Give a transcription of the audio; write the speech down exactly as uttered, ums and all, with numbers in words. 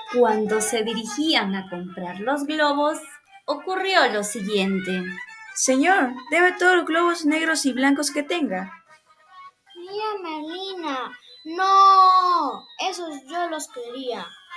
Cuando se dirigían a comprar los globos, ocurrió lo siguiente. Señor, debe todos los globos negros y blancos que tenga. Tía Merlina, no, esos yo los quería.